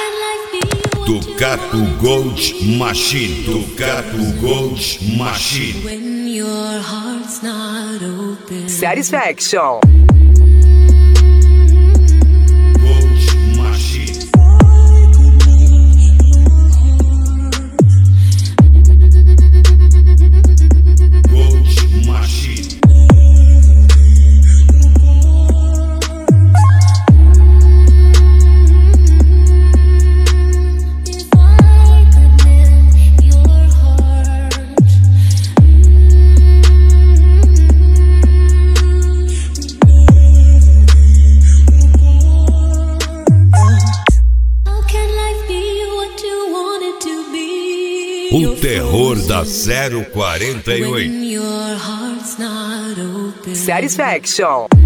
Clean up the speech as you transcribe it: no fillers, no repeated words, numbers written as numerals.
Ducato Gold Machine. Ducato Gold Machine. When your heart's not open. Satisfaction. Gold Machine. Gold Machine. O terror da 048. When your heart's not open. Satisfaction.